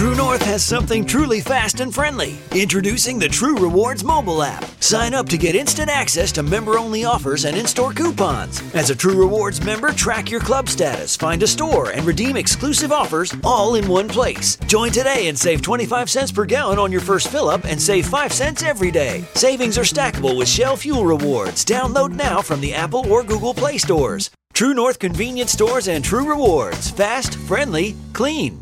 True North has something truly fast and friendly. Introducing the True Rewards mobile app. Sign up to get instant access to member-only offers and in-store coupons. As a True Rewards member, track your club status, find a store, and redeem exclusive offers all in one place. Join today and save 25 cents per gallon on your first fill-up and save 5 cents every day. Savings are stackable with Shell Fuel Rewards. Download now from the Apple or Google Play stores. True North convenience stores and True Rewards. Fast, friendly, clean.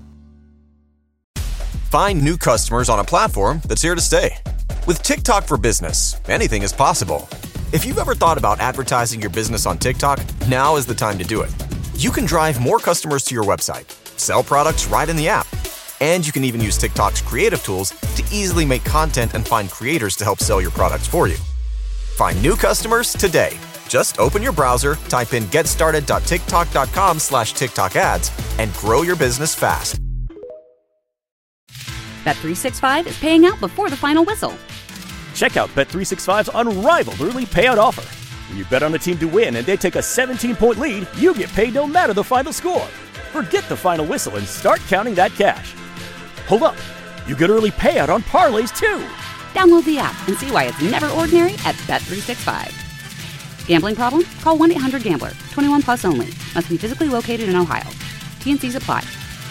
Find new customers on a platform that's here to stay. With TikTok for Business, anything is possible. If you've ever thought about advertising your business on TikTok, now is the time to do it. You can drive more customers to your website, sell products right in the app, and you can even use TikTok's creative tools to easily make content and find creators to help sell your products for you. Find new customers today. Just open your browser, type in getstarted.tiktok.com/TikTok ads, and grow your business fast. Bet365 is paying out before the final whistle. Check out Bet365's unrivaled early payout offer. When you bet on a team to win and they take a 17-point lead, you get paid no matter the final score. Forget the final whistle and start counting that cash. Hold up. You get early payout on parlays, too. Download the app and see why it's never ordinary at Bet365. Gambling problem? Call 1-800-GAMBLER. 21 plus only. Must be physically located in Ohio. T&Cs apply.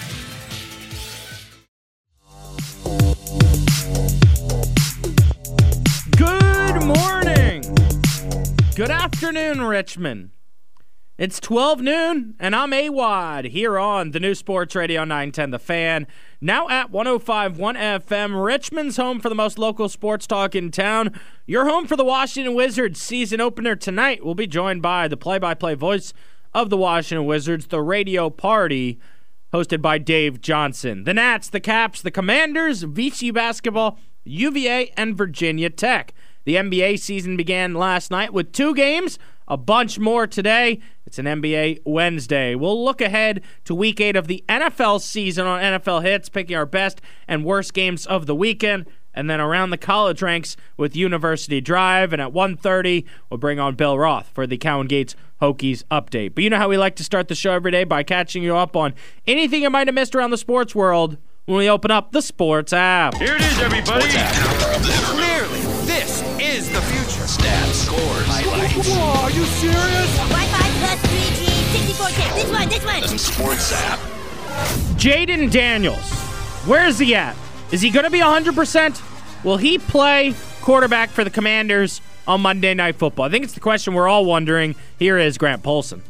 Good morning. Good afternoon, Richmond. It's 12 noon, and I'm AWOD here on the new Sports Radio 910 The Fan. Now at 105.1 FM, Richmond's home for the most local sports talk in town. Your home for the Washington Wizards season opener tonight. We'll be joined by the play-by-play voice of the Washington Wizards, the Radio Party, hosted by Dave Johnson. The Nats, the Caps, the Commanders, VCU basketball, UVA, and Virginia Tech. The NBA season began last night with 2 games, a bunch more today. It's an NBA Wednesday. We'll look ahead to Week 8 of the NFL season on NFL Hits, picking our best and worst games of the weekend, and then around the college ranks with University Drive. And at 1:30, we'll bring on Bill Roth for the Cowan Gates Hokies update. But you know how we like to start the show every day by catching you up on anything you might have missed around the sports world when we open up the Sports app. Here it is, everybody. Clearly, this is the future. Stats, scores, highlights. Whoa, are you serious? Wi-Fi plus 3G, 64K. This one. The Sports app. Jaden Daniels, where is he at? Is he going to be 100%? Will he play quarterback for the Commanders on Monday Night Football? I think it's the question we're all wondering. Here is Grant Polson.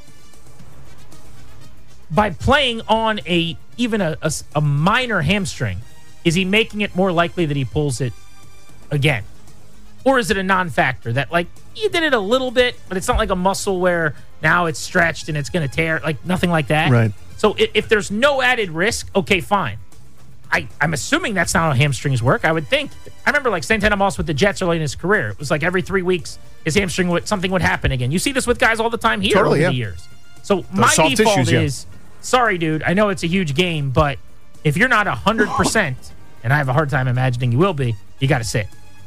By playing on even a minor hamstring, is he making it more likely that he pulls it again? Or is it a non-factor that, like, you did it a little bit, but it's not like a muscle where now it's stretched and it's going to tear, like nothing like that? Right. So if there's no added risk, okay, fine. I'm assuming that's not how hamstrings work. I would think. I remember, like, Santana Moss with the Jets early in his career. It was like every 3 weeks his hamstring something would happen again. You see this with guys all the time here over the years. So my default is, sorry, dude, I know it's a huge game, but if you're not 100%, and I have a hard time imagining you will be, you got to sit.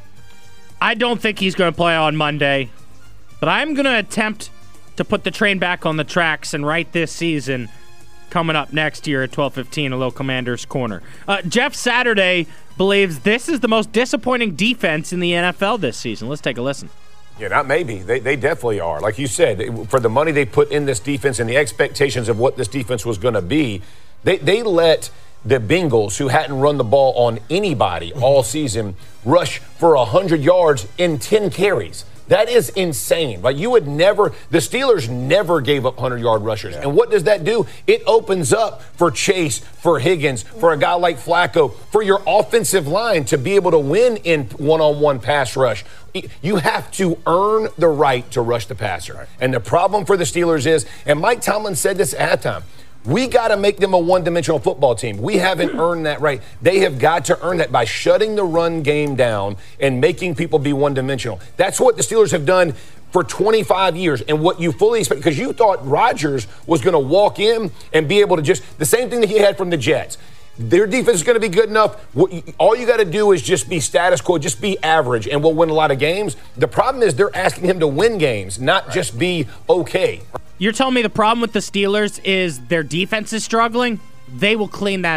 I don't think he's going to play on Monday, but I'm going to attempt to put the train back on the tracks and write this season coming up next year at 12:15, a little Commander's Corner. Jeff Saturday believes this is the most disappointing defense in the NFL this season. Let's take a listen. Yeah, not maybe. They definitely are. Like you said, for the money they put in this defense and the expectations of what this defense was going to be, they let the Bengals, who hadn't run the ball on anybody all season, rush for 100 yards in 10 carries. That is insane. Like, you would never – the Steelers never gave up 100-yard rushers. Yeah. And what does that do? It opens up for Chase, for Higgins, for a guy like Flacco, for your offensive line to be able to win in one-on-one pass rush. You have to earn the right to rush the passer. Right. And the problem for the Steelers is – and Mike Tomlin said this at halftime – we got to make them a one-dimensional football team. We haven't earned that right. They have got to earn that by shutting the run game down and making people be one-dimensional. That's what the Steelers have done for 25 years, and what you fully expect, because you thought Rodgers was going to walk in and be able to just – the same thing that he had from the Jets. Their defense is going to be good enough. All you got to do is just be status quo, just be average, and we'll win a lot of games. The problem is they're asking him to win games, not just be okay. You're telling me the problem with the Steelers is their defense is struggling? They will clean that up.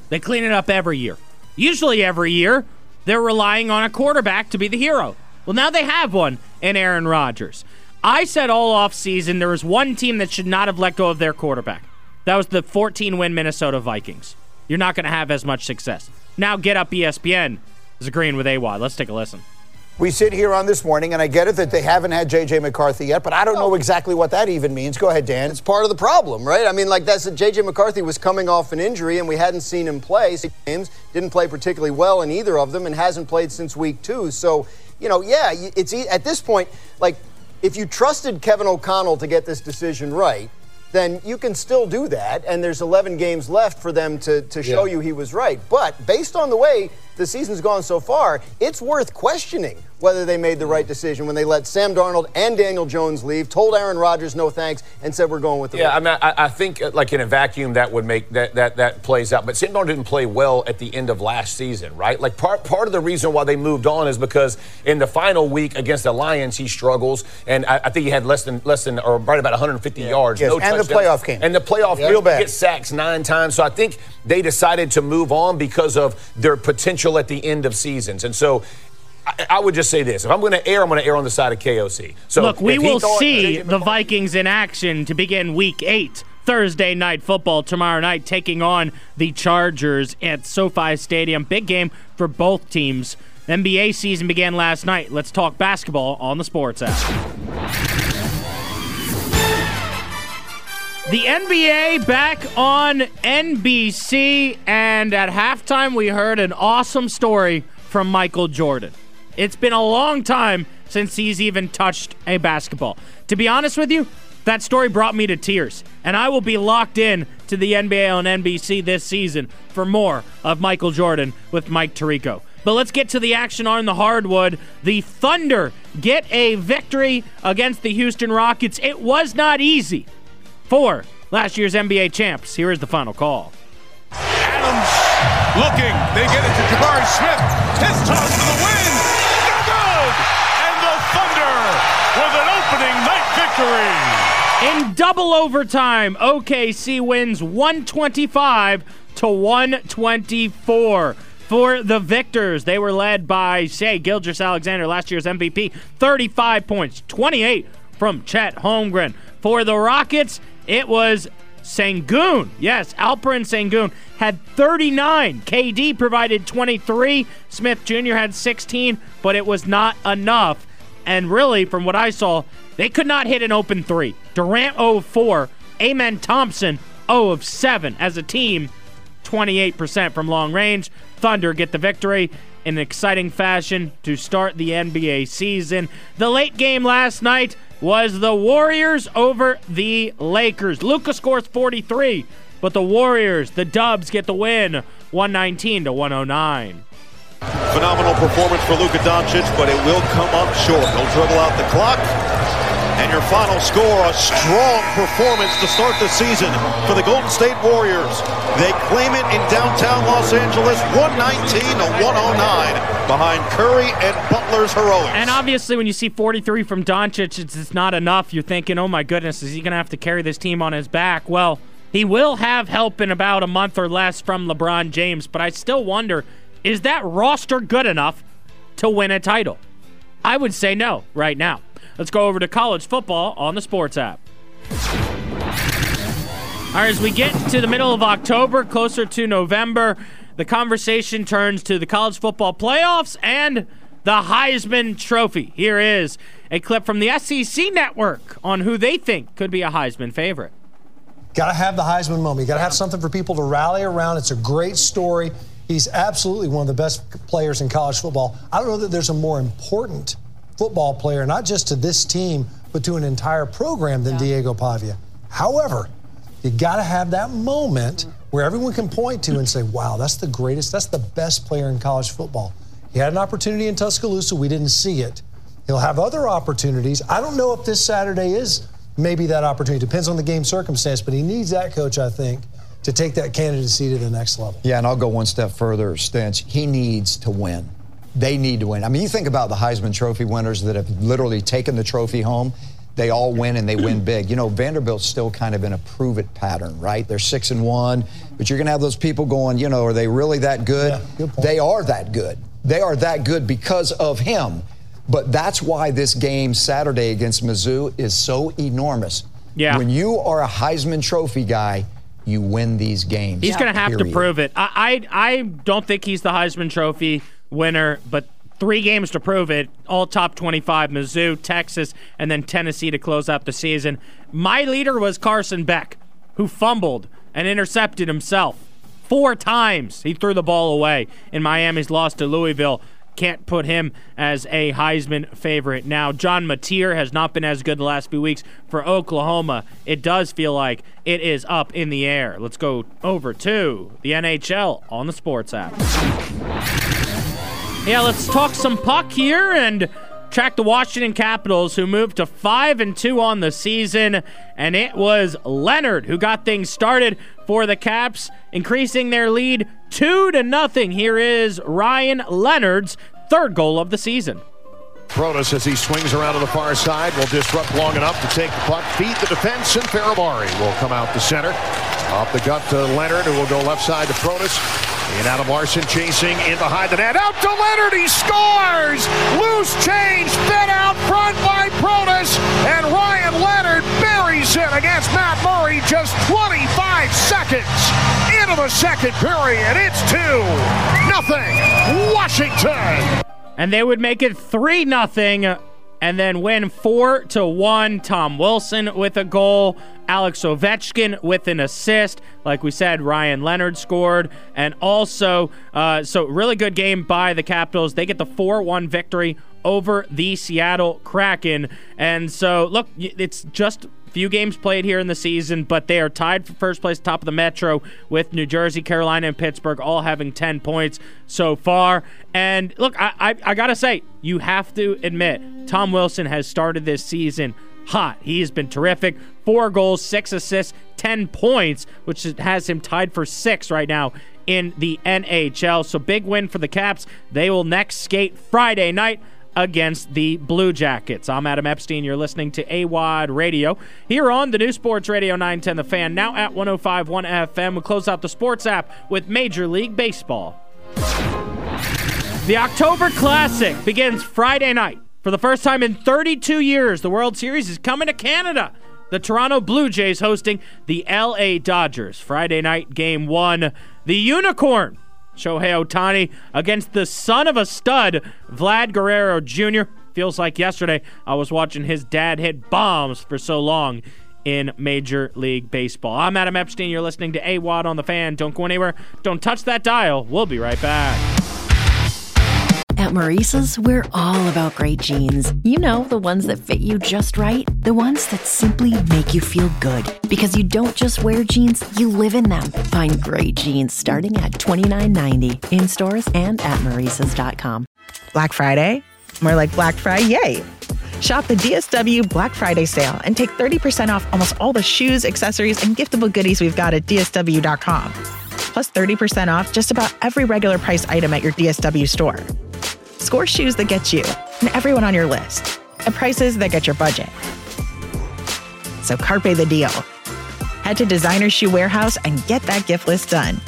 They clean it up every year. Usually every year, they're relying on a quarterback to be the hero. Well, now they have one in Aaron Rodgers. I said all offseason there was one team that should not have let go of their quarterback. That was the 14-win Minnesota Vikings. You're not going to have as much success. Now Get Up ESPN is agreeing with AWOD. Let's take a listen. We sit here on This Morning, and I get it that they haven't had J.J. McCarthy yet, but I don't know exactly what that even means. Go ahead, Dan. It's part of the problem, right? I mean, like that's J.J. McCarthy was coming off an injury, and we hadn't seen him play. Games didn't play particularly well in either of them, and hasn't played since week 2. So, it's at this point, like, if you trusted Kevin O'Connell to get this decision right, then you can still do that, and there's 11 games left for them to show you he was right. But based on the way the season's gone so far, it's worth questioning whether they made the right decision when they let Sam Darnold and Daniel Jones leave, told Aaron Rodgers no thanks, and said we're going with the I mean, I think like in a vacuum that would make that plays out. But Sam Darnold didn't play well at the end of last season, right? Like part of the reason why they moved on is because in the final week against the Lions he struggles, and I think he had less than or right about 150 yards, yes, no and touchdowns. the playoff game. And the playoff real bad. Get sacks 9 times. So I think they decided to move on because of their potential at the end of seasons. And so I would just say this. If I'm going to err, I'm going to err on the side of KOC. So look, we will see the Vikings in action to begin Week 8. Thursday Night Football tomorrow night, taking on the Chargers at SoFi Stadium. Big game for both teams. NBA season began last night. Let's talk basketball on the Sports app. The NBA back on NBC, and at halftime we heard an awesome story from Michael Jordan. It's been a long time since he's even touched a basketball. To be honest with you, that story brought me to tears, and I will be locked in to the NBA on NBC this season for more of Michael Jordan with Mike Tirico. But let's get to the action on the hardwood. The Thunder get a victory against the Houston Rockets. It was not easy for last year's NBA champs. Here is the final call. Adams looking. They get it to Jabari Smith. His toss to the win. No good! And the Thunder with an opening night victory. In double overtime, OKC wins 125-124. For the victors, they were led by Shai Gilgeous-Alexander, last year's MVP, 35 points, 28 from Chet Holmgren. For the Rockets, it was Sengun. Yes, Alperen Sengun had 39. KD provided 23. Smith Jr. had 16, but it was not enough. And really, from what I saw, they could not hit an open three. Durant 0 of 4. Amen Thompson 0 of 7. As a team, 28% from long range. Thunder get the victory in an exciting fashion to start the NBA season. The late game last night was the Warriors over the Lakers. Luka scores 43, but the Warriors, the Dubs, get the win, 119-109. Phenomenal performance for Luka Doncic, but it will come up short. He'll dribble out the clock. And your final score, a strong performance to start the season for the Golden State Warriors. They claim it in downtown Los Angeles, 119-109, behind Curry and Butler's heroics. And obviously when you see 43 from Doncic, it's not enough. You're thinking, oh my goodness, is he going to have to carry this team on his back? Well, he will have help in about a month or less from LeBron James, but I still wonder, is that roster good enough to win a title? I would say no right now. Let's go over to college football on the Sports app. All right, as we get to the middle of October, closer to November, the conversation turns to the college football playoffs and the Heisman Trophy. Here is a clip from the SEC Network on who they think could be a Heisman favorite. Got to have the Heisman moment. You got to have something for people to rally around. It's a great story. He's absolutely one of the best players in college football. I don't know that there's a more important football player, not just to this team, but to an entire program than Diego Pavia. However, you got to have that moment where everyone can point to and say, wow, that's the greatest, that's the best player in college football. He had an opportunity in Tuscaloosa. We didn't see it. He'll have other opportunities. I don't know if this Saturday is maybe that opportunity. Depends on the game circumstance, but he needs that coach, I think, to take that candidacy to the next level. Yeah, and I'll go one step further, Stench. He needs to win. They need to win. I mean, you think about the Heisman Trophy winners that have literally taken the trophy home. they all win and they win big. You know, Vanderbilt's still kind of in a prove-it pattern, right? They're 6-1, but you're going to have those people going, you know, are they really that good? Yeah, good point. They are that good. They are that good because of him. But that's why this game Saturday against Mizzou is so enormous. Yeah. When you are a Heisman Trophy guy, you win these games. He's going to have to prove it. I don't think he's the Heisman Trophy winner, but 3 games to prove it, all top 25, Mizzou, Texas, and then Tennessee to close out the season. My leader was Carson Beck, who fumbled and intercepted himself 4 times. He threw the ball away in Miami's loss to Louisville. Can't put him as a Heisman favorite. Now, John Mateer has not been as good the last few weeks for Oklahoma. It does feel like it is up in the air. Let's go over to the NHL on the Sports app. Yeah, let's talk some puck here and track the Washington Capitals, who moved to 5-2 on the season, and it was Leonard who got things started for the Caps, increasing their lead 2-0. Here is Ryan Leonard's 3rd goal of the season. Protas, as he swings around to the far side, will disrupt long enough to take the puck, feed the defense, and Ferrabari will come out to center. Off the gut to Leonard, who will go left side to Protas. And Adam Larson chasing in behind the net. Out to Leonard, he scores! Loose change, fed out front by Protas, and Ryan Leonard buries it against Matt Murray just 25 seconds into the second period. It's 2-0 Washington. And they would make it 3-0 and then win 4-1. Tom Wilson with a goal. Alex Ovechkin with an assist. Like we said, Ryan Leonard scored. And also, so really good game by the Capitals. They get the 4-1 victory over the Seattle Kraken. And so, look, it's just few games played here in the season, but they are tied for first place, top of the Metro, with New Jersey, Carolina, and Pittsburgh all having 10 points so far. And look, I got to say, you have to admit, Tom Wilson has started this season hot. He has been terrific. 4 goals, 6 assists, 10 points, which has him tied for 6th right now in the NHL. So big win for the Caps. They will next skate Friday night against the Blue Jackets. I'm Adam Epstein. You're listening to AWOD Radio here on the new Sports Radio 910 The Fan, now at 105.1 FM. We'll close out the Sports app with Major League Baseball. The October Classic begins Friday night. For the first time in 32 years, the World Series is coming to Canada. The Toronto Blue Jays hosting the LA Dodgers. Friday night, Game 1. The Unicorn, Shohei Ohtani, against the son of a stud, Vlad Guerrero Jr. Feels like yesterday I was watching his dad hit bombs for so long in Major League Baseball. I'm Adam Epstein. You're listening to AWOD on The Fan. Don't go anywhere. Don't touch that dial. We'll be right back. At Maurice's, we're all about great jeans. You know, the ones that fit you just right. The ones that simply make you feel good. Because you don't just wear jeans, you live in them. Find great jeans starting at $29.90 in stores and at Maurice's.com. Black Friday? More like Black Friday. Shop the DSW Black Friday sale and take 30% off almost all the shoes, accessories, and giftable goodies we've got at DSW.com. Plus 30% off just about every regular price item at your DSW store. Score shoes that get you and everyone on your list at prices that get your budget. So carpe the deal. Head to Designer Shoe Warehouse and get that gift list done.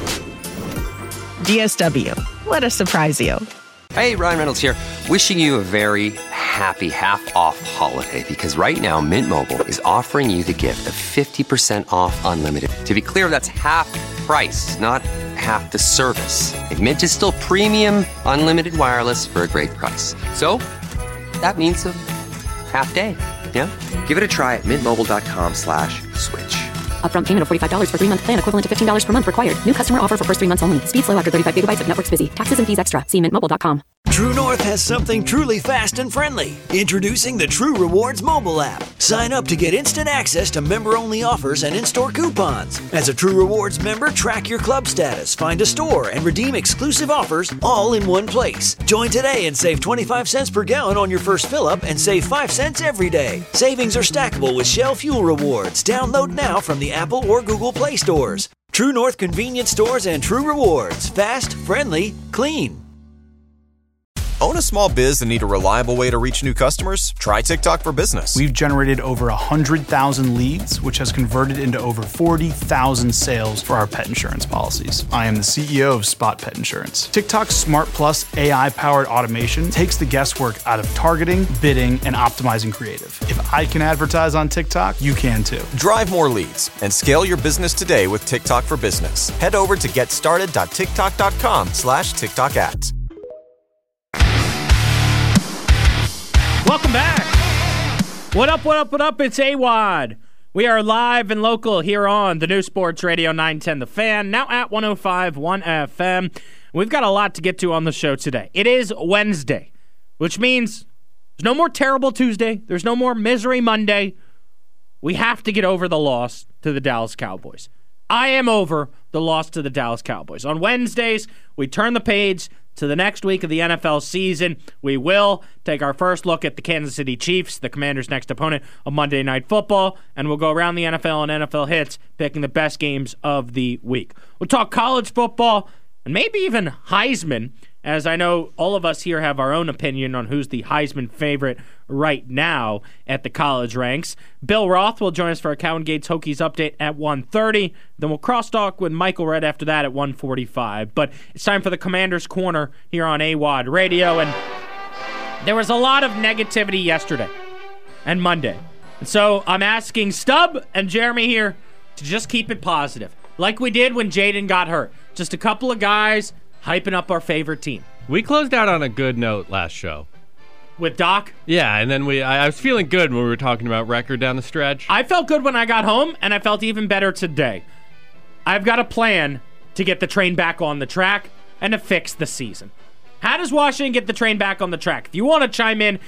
DSW. Let us surprise you. Hey, Ryan Reynolds here. Wishing you a very happy half-off holiday, because right now Mint Mobile is offering you the gift of 50% off unlimited. To be clear, that's half price, not half the service. Mint is still premium unlimited wireless for a great price. So that means a half day. Yeah? Give it a try at mintmobile.com/switch. Upfront payment of $45 for 3-month plan, equivalent to $15 per month required. New customer offer for first 3 months only. Speed slow after 35 gigabytes if network's busy. Taxes and fees extra. See mintmobile.com. True North has something truly fast and friendly. Introducing the True Rewards mobile app. Sign up to get instant access to member-only offers and in-store coupons. As a True Rewards member, track your club status, find a store, and redeem exclusive offers all in one place. Join today and save 25 cents per gallon on your first fill-up and save 5 cents every day. Savings are stackable with Shell Fuel Rewards. Download now from the Apple or Google Play stores. True North convenience stores and True Rewards. Fast, friendly, clean. Own a small biz and need a reliable way to reach new customers? Try TikTok for Business. We've generated over 100,000 leads, which has converted into over 40,000 sales for our pet insurance policies. I am the CEO of Spot Pet Insurance. TikTok's Smart Plus AI-powered automation takes the guesswork out of targeting, bidding, and optimizing creative. If I can advertise on TikTok, you can too. Drive more leads and scale your business today with TikTok for Business. Head over to getstarted.tiktok.com/TikTok ads. Welcome back. What up, what up, what up? It's AWOD. We are live and local here on the new Sports Radio 910 The Fan, now at 105.1 FM. We've got a lot to get to on the show today. It is Wednesday, which means there's no more terrible Tuesday. There's no more misery Monday. We have to get over the loss to the Dallas Cowboys. I am over the loss to the Dallas Cowboys. On Wednesdays, we turn the page to the next week of the NFL season. We will take our first look at the Kansas City Chiefs, the Commanders' next opponent on Monday Night Football, and we'll go around the NFL and NFL hits, picking the best games of the week. We'll talk college football and maybe even Heisman, as I know all of us here have our own opinion on who's the Heisman favorite right now at the college ranks. Bill Roth will join us for a Cowan Gates Hokies update at 1:30. Then we'll crosstalk with Michael Redd after that at 1:45. But it's time for the Commander's Corner here on AWOD Radio. And there was a lot of negativity yesterday and Monday. And so I'm asking Stubb and Jeremy here to just keep it positive, like we did when Jaden got hurt. Just a couple of guys hyping up our favorite team. We closed out on a good note last show. With Doc? Yeah, and then I was feeling good when we were talking about record down the stretch. I felt good when I got home, and I felt even better today. I've got a plan to get the train back on the track and to fix the season. How does Washington get the train back on the track? If you want to chime in,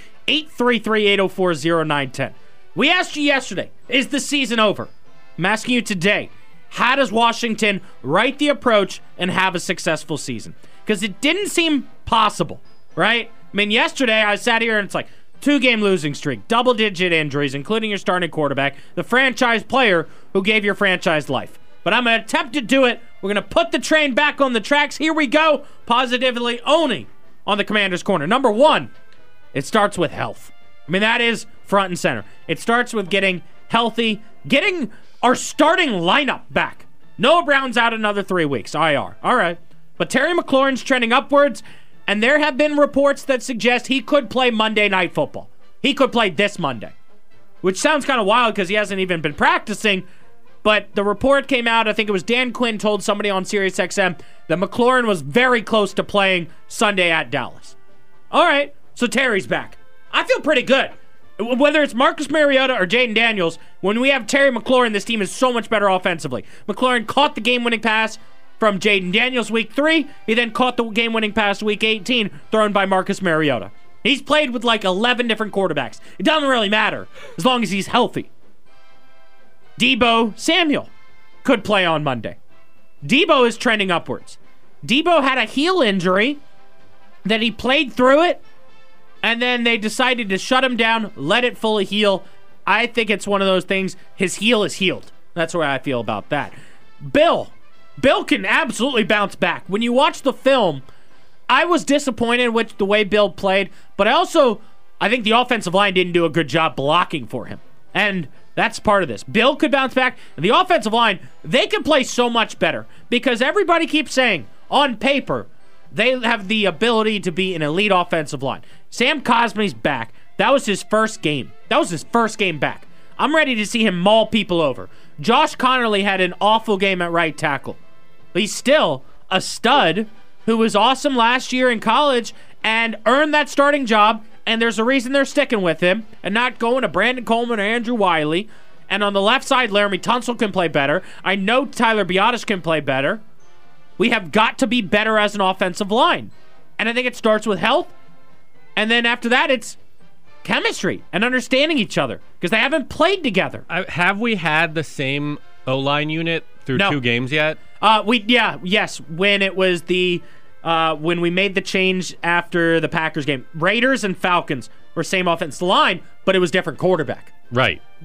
833-804-0910. We asked you yesterday, is the season over? I'm asking you today, how does Washington right the approach and have a successful season? Because it didn't seem possible, right? I mean, yesterday I sat here and it's like 2-game losing streak, double-digit injuries, including your starting quarterback, the franchise player who gave your franchise life. But I'm going to attempt to do it. We're going to put the train back on the tracks. Here we go. Positively owning on the Commander's Corner. Number one, it starts with health. I mean, that is front and center. It starts with getting healthy, getting our starting lineup back. Noah Brown's out another 3 weeks, IR. All right. But Terry McLaurin's trending upwards, and there have been reports that suggest he could play Monday Night Football. He could play this Monday, which sounds kind of wild because he hasn't even been practicing. But the report came out, I think it was Dan Quinn told somebody on SiriusXM that McLaurin was very close to playing Sunday at Dallas. All right, so Terry's back. I feel pretty good. Whether it's Marcus Mariota or Jaden Daniels, when we have Terry McLaurin, this team is so much better offensively. McLaurin caught the game-winning pass from Jaden Daniels week 3. He then caught the game-winning pass week 18 thrown by Marcus Mariota. He's played with like 11 different quarterbacks. It doesn't really matter as long as he's healthy. Deebo Samuel could play on Monday. Deebo is trending upwards. Deebo had a heel injury that he played through it, and then they decided to shut him down, let it fully heal. I think it's one of those things, his heel is healed. That's where I feel about that. Bill can absolutely bounce back. When you watch the film, I was disappointed with the way Bill played, but I think the offensive line didn't do a good job blocking for him. And that's part of this. Bill could bounce back. And the offensive line, they can play so much better because everybody keeps saying, on paper, they have the ability to be an elite offensive line. Sam Cosmi's back. That was his first game. Back. I'm ready to see him maul people over. Josh Connerly had an awful game at right tackle. But he's still a stud who was awesome last year in college and earned that starting job, and there's a reason they're sticking with him and not going to Brandon Coleman or Andrew Wiley. And on the left side, Laramie Tunsil can play better. I know Tyler Biotis can play better. We have got to be better as an offensive line. And I think it starts with health. And then after that, it's chemistry and understanding each other because they haven't played together. Have we had the same O-line unit through 2 games yet? Yes. When it was when we made the change after the Packers game, Raiders and Falcons were same offensive line, but it was different quarterback. Right.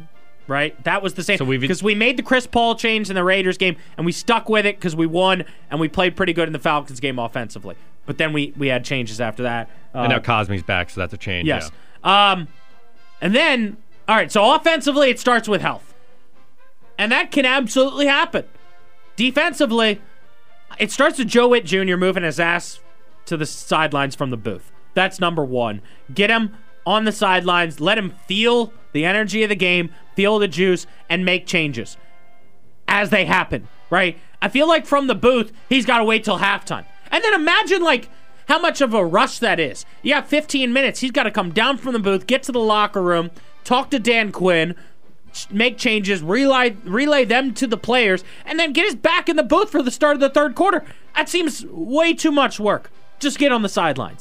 right? That was the same. Because we made the Chris Paul change in the Raiders game, and we stuck with it because we won, and we played pretty good in the Falcons game offensively. But then we had changes after that. And now Cosme's back, so that's a change. Yes. Yeah. And then, all right, so offensively, it starts with health. And that can absolutely happen. Defensively, it starts with Joe Witt Jr. moving his ass to the sidelines from the booth. That's number one. Get him on the sidelines. Let him feel the energy of the game, feel the juice, and make changes as they happen, right? I feel like from the booth, he's got to wait till halftime. And then imagine, like, how much of a rush that is. You have 15 minutes. He's got to come down from the booth, get to the locker room, talk to Dan Quinn, make changes, relay them to the players, and then get his back in the booth for the start of the third quarter. That seems way too much work. Just get on the sidelines.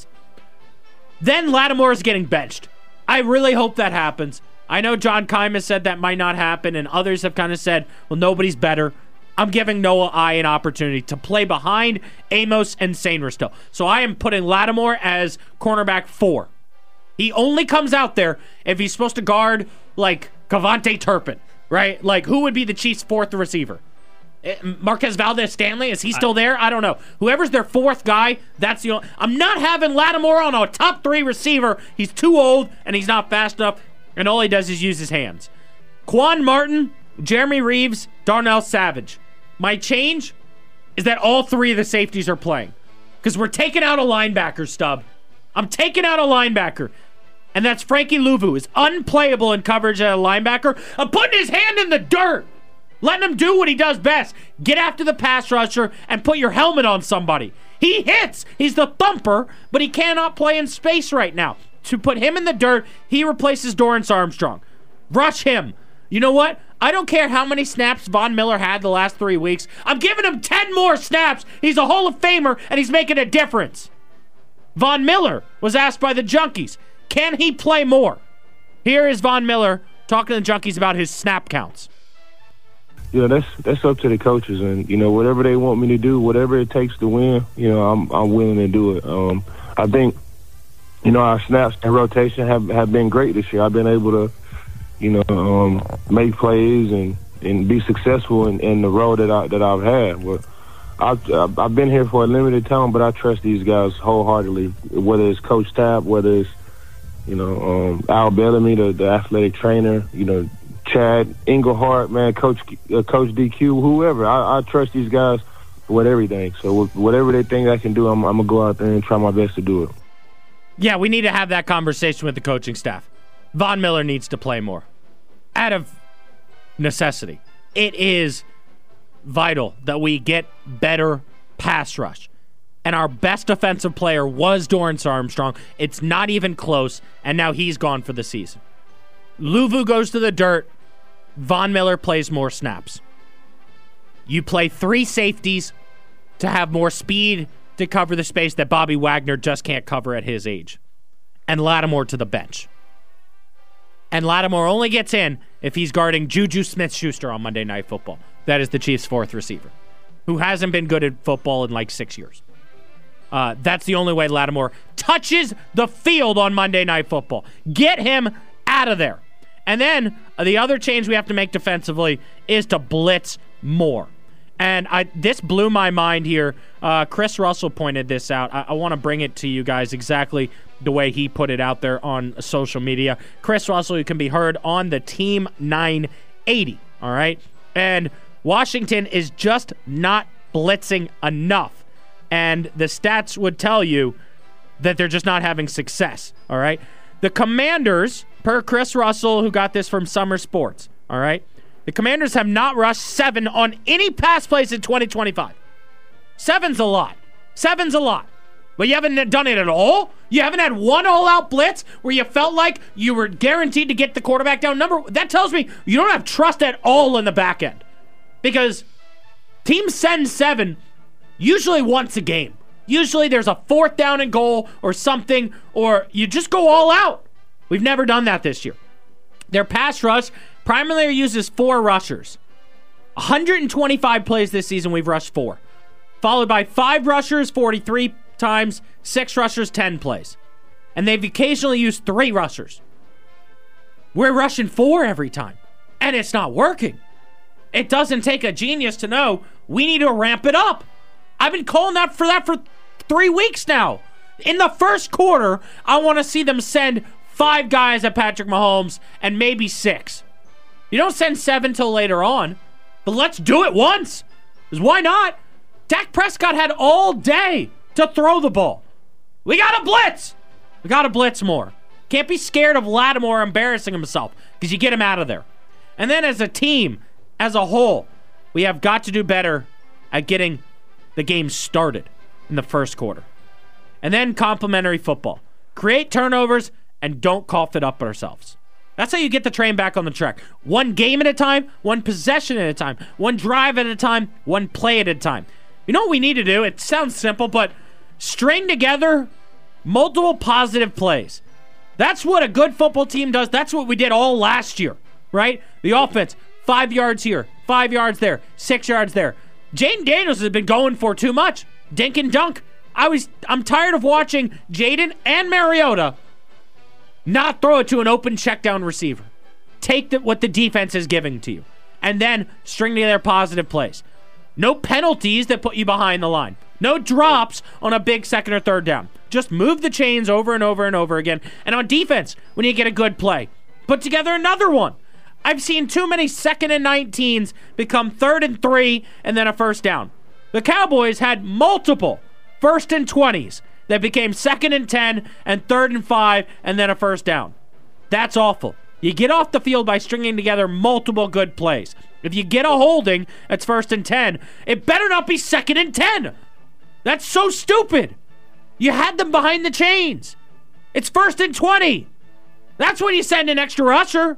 Then Lattimore is getting benched. I really hope that happens. I know John Keim has said that might not happen, and others have kind of said, well, nobody's better. I'm giving Noah I an opportunity to play behind Amos and Sainristil. So I am putting Lattimore as cornerback 4. He only comes out there if he's supposed to guard, like, Cavante Turpin, right? Like, who would be the Chiefs' 4th receiver? Marquez Valdez-Stanley, is he still there? I don't know. Whoever's their 4th guy, that's the only... I'm not having Lattimore on a top 3 receiver. He's too old, and he's not fast enough, and all he does is use his hands. Quan Martin, Jeremy Reeves, Darnell Savage. My change is that all 3 of the safeties are playing. Because we're taking out a linebacker, Stub. I'm taking out a linebacker. And that's Frankie Louvu. Is unplayable in coverage at a linebacker. I'm putting his hand in the dirt. Letting him do what he does best. Get after the pass rusher and put your helmet on somebody. He hits. He's the thumper, but he cannot play in space right now. To put him in the dirt, he replaces Dorrance Armstrong. Rush him. You know what? I don't care how many snaps Von Miller had the last 3 weeks. I'm giving him 10 more snaps. He's a Hall of Famer, and he's making a difference. Von Miller was asked by the Junkies, can he play more? Here is Von Miller talking to the Junkies about his snap counts. That's up to the coaches, and whatever they want me to do, whatever it takes to win, I'm willing to do it. I think our snaps and rotation have been great this year. I've been able to make plays and be successful in the role that I've had. But I've been here for a limited time, but I trust these guys wholeheartedly. Whether it's Coach Tapp, whether it's Al Bellamy, the athletic trainer, Chad Englehart, man, Coach DQ, whoever. I trust these guys with everything. So whatever they think I can do, I'm gonna go out there and try my best to do it. Yeah, we need to have that conversation with the coaching staff. Von Miller needs to play more. Out of necessity. It is vital that we get better pass rush. And our best offensive player was Dorrance Armstrong. It's not even close, and now he's gone for the season. Louvu goes to the dirt. Von Miller plays more snaps. You play 3 safeties to have more speed to cover the space that Bobby Wagner just can't cover at his age. And Lattimore to the bench. And Lattimore only gets in if he's guarding Juju Smith-Schuster on Monday Night Football. That is the Chiefs' 4th receiver, who hasn't been good at football in like 6 years. That's the only way Lattimore touches the field on Monday Night Football. Get him out of there. And then the other change we have to make defensively is to blitz more. And this blew my mind here. Chris Russell pointed this out. I want to bring it to you guys exactly the way he put it out there on social media. Chris Russell, you can be heard on the Team 980, all right? And Washington is just not blitzing enough. And the stats would tell you that they're just not having success, all right? The Commanders, per Chris Russell, who got this from Summer Sports, all right? The Commanders have not rushed 7 on any pass plays in 2025. 7's a lot. 7's a lot. But you haven't done it at all? You haven't had one all-out blitz where you felt like you were guaranteed to get the quarterback down number? That tells me you don't have trust at all in the back end. Because teams send 7 usually once a game. Usually there's a 4th down and goal or something, or you just go all out. We've never done that this year. Their pass rush primarily uses 4 rushers. 125 plays this season, we've rushed 4. Followed by 5 rushers, 43 times, 6 rushers, 10 plays. And they've occasionally used 3 rushers. We're rushing 4 every time. And it's not working. It doesn't take a genius to know we need to ramp it up. I've been calling for 3 weeks now. In the first quarter, I want to see them send 5 guys at Patrick Mahomes and maybe 6. You don't send 7 till later on, but let's do it once. Because why not? Dak Prescott had all day to throw the ball. We got to blitz. We got to blitz more. Can't be scared of Lattimore embarrassing himself because you get him out of there. And then as a team, as a whole, we have got to do better at getting the game started in the first quarter. And then complementary football. Create turnovers and don't cough it up ourselves. That's how you get the train back on the track. One game at a time, one possession at a time, one drive at a time, one play at a time. You know what we need to do? It sounds simple, but string together multiple positive plays. That's what a good football team does. That's what we did all last year, right? The offense, 5 yards here, 5 yards there, 6 yards there. Jaden Daniels has been going for too much. Dink and dunk. I'm tired of watching Jaden and Mariota not throw it to an open check down receiver. Take what the defense is giving to you, and then string together positive plays. No penalties that put you behind the line. No drops on a big second or third down. Just move the chains over and over and over again. And on defense, when you get a good play, put together another one. I've seen too many 2nd and 19s become 3rd and 3 and then a first down. The Cowboys had multiple 1st and 20s that became 2nd and 10 and 3rd and 5 and then a first down. That's awful. You get off the field by stringing together multiple good plays. If you get a holding, it's 1st and 10. It better not be 2nd and 10. That's so stupid. You had them behind the chains. It's 1st and 20. That's when you send an extra rusher.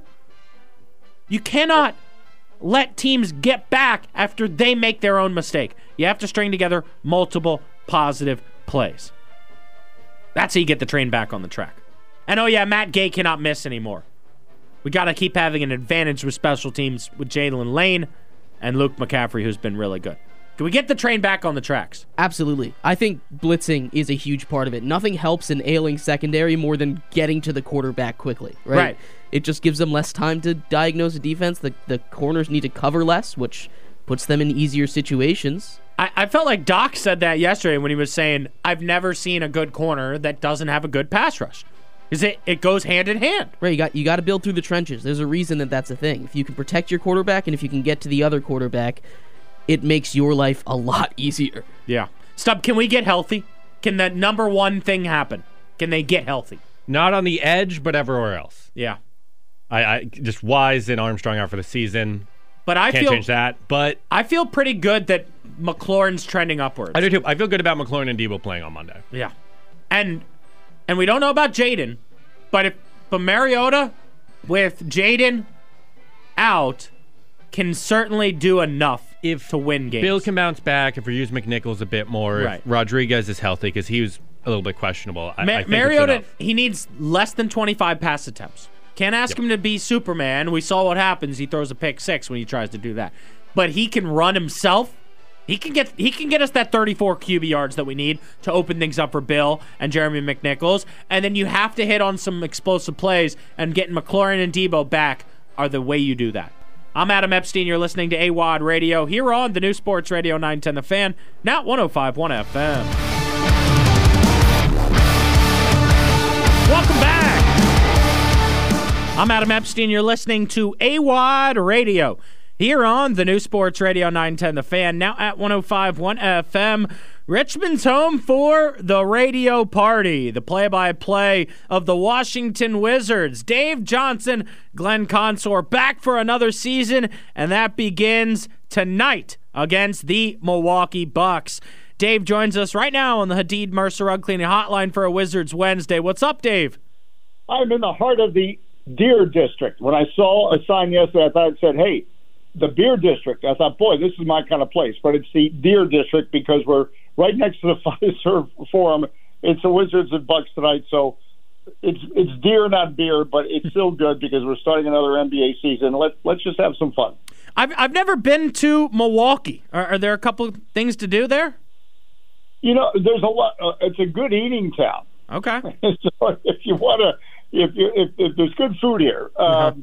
You cannot let teams get back after they make their own mistake. You have to string together multiple positive plays. That's how you get the train back on the track. And oh yeah, Matt Gay cannot miss anymore. We got to keep having an advantage with special teams with Jalen Lane and Luke McCaffrey, who's been really good. Can we get the train back on the tracks? Absolutely. I think blitzing is a huge part of it. Nothing helps an ailing secondary more than getting to the quarterback quickly, right? It just gives them less time to diagnose a defense. The corners need to cover less, which puts them in easier situations. I felt like Doc said that yesterday when he was saying, I've never seen a good corner that doesn't have a good pass rush. Because it goes hand in hand. Right, you got to build through the trenches. There's a reason that's a thing. If you can protect your quarterback and if you can get to the other quarterback, it makes your life a lot easier. Yeah. Stubb, can we get healthy? Can that number one thing happen? Can they get healthy? Not on the edge, but everywhere else. Yeah. I just Wise and Armstrong out for the season. But I can't change that. But I feel pretty good that McLaurin's trending upwards. I do too. I feel good about McLaurin and Debo playing on Monday. Yeah. And we don't know about Jaden, but Mariota with Jaden out can certainly do enough to win games. Bill can bounce back if we use McNichols a bit more. Right. If Rodriguez is healthy because he was a little bit questionable. I think Mariota, he needs less than 25 pass attempts. Can't ask him to be Superman. We saw what happens. He throws a pick 6 when he tries to do that. But he can run himself. He can get us that 34 QB yards that we need to open things up for Bill and Jeremy McNichols. And then you have to hit on some explosive plays, and getting McLaurin and Debo back are the way you do that. I'm Adam Epstein. You're listening to AWOD Radio here on the new Sports Radio 910 The Fan, now 105.1 FM. Welcome back. I'm Adam Epstein. You're listening to AWOD Radio here on the new Sports Radio 910 The Fan, now at 105.1 FM. Richmond's home for the radio party, the play-by-play of the Washington Wizards. Dave Johnson, Glenn Consor back for another season, and that begins tonight against the Milwaukee Bucks. Dave joins us right now on the Hadid Mercer Rug Cleaning Hotline for a Wizards Wednesday. What's up, Dave? I'm in the heart of the Deer District. When I saw a sign yesterday, I thought it said, hey, the Beer District. I thought, boy, this is my kind of place. But it's the Deer District because we're right next to the Fiserv Forum. It's the Wizards and Bucks tonight, so it's deer, not beer, but it's still good because we're starting another NBA season. Let's just have some fun. I've never been to Milwaukee. Are there a couple of things to do there? You know, there's a lot. It's a good eating town. Okay. So if you want to, if there's good food here,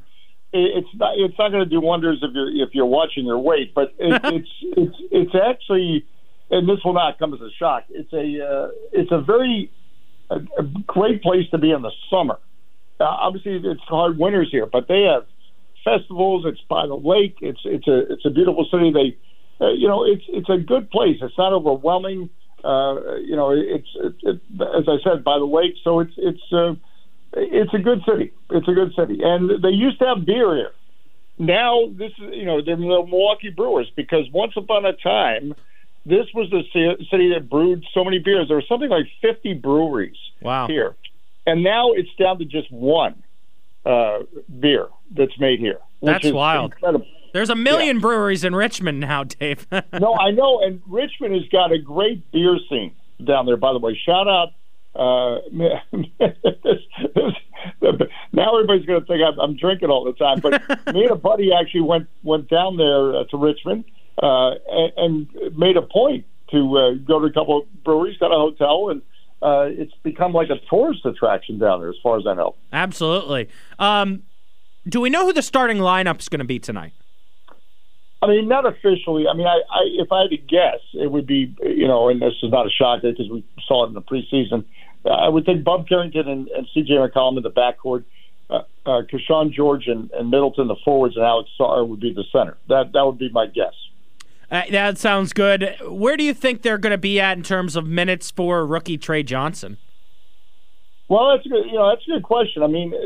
it's not going to do wonders if you're watching your weight, but it's actually, and this will not come as a shock. It's a very great place to be in the summer. Obviously, it's hard winters here, but they have festivals. It's by the lake. It's a beautiful city. They, it's a good place. It's not overwhelming. It's as I said, by the lake. So it's a good city. It's a good city, and they used to have beer here. Now this is they're the Milwaukee Brewers, because once upon a time this was the city that brewed so many beers. There was something like 50 breweries here, and now it's down to just one beer that's made here. That's wild. Incredible. There's a million breweries in Richmond now, Dave. No, I know, and Richmond has got a great beer scene down there. By the way, shout out. Now everybody's going to think I'm drinking all the time, but me and a buddy actually went down there to Richmond and made a point to go to a couple of breweries, got a hotel, and it's become like a tourist attraction down there, as far as I know. Absolutely. Do we know who the starting lineup's going to be tonight? I mean, not officially. I mean, I if I had to guess, it would be, and this is not a shocker because we saw it in the preseason. I would think Bub Carrington and C.J. McCollum in the backcourt, Kershawn George and Middleton the forwards, and Alex Sarr would be the center. That would be my guess. That sounds good. Where do you think they're going to be at in terms of minutes for rookie Trey Johnson? Well, that's a good. That's a good question. I mean,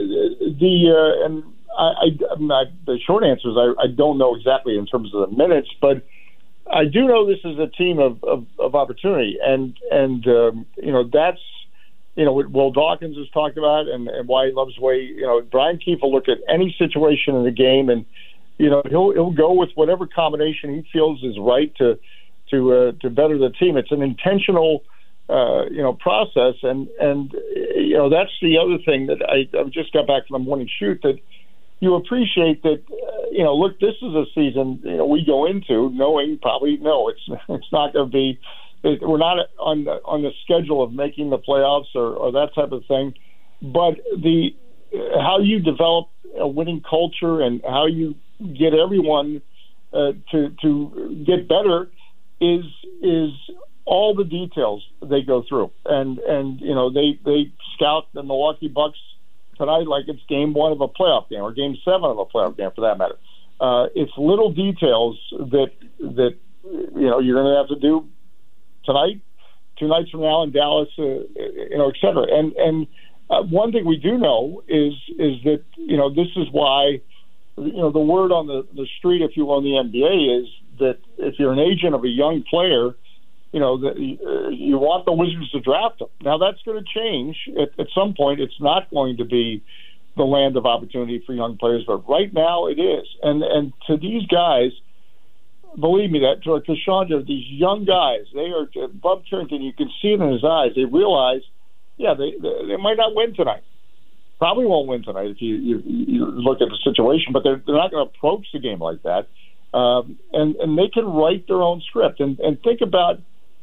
the short answer is I don't know exactly in terms of the minutes, but I do know this is a team of opportunity, and that's what Will Dawkins has talked about and why he loves the way Brian Keefe will look at any situation in the game, and he'll go with whatever combination he feels is right to better the team. It's an intentional process, and that's the other thing that I just got back from the morning shoot, that you appreciate that, look, this is a season, we go into knowing probably, no, it's not going to be, we're not on the schedule of making the playoffs or that type of thing, but how you develop a winning culture and how you get everyone to get better is all the details they go through. And they scout the Milwaukee Bucks tonight like it's game 1 of a playoff game or game 7 of a playoff game, for that matter. It's little details that you're going to have to do tonight, 2 nights from now in Dallas, et cetera. And one thing we do know is that this is why the word on the street, if you will, in the NBA is that if you're an agent of a young player, that you want the Wizards to draft them. Now that's going to change at some point. It's not going to be the land of opportunity for young players, but right now it is. And to these guys, believe me, that to Cassandra, these young guys, they are Bub Carrington. You can see it in his eyes. They realize, they might not win tonight. Probably won't win tonight if you look at the situation, but they're not going to approach the game like that. And they can write their own script. And think about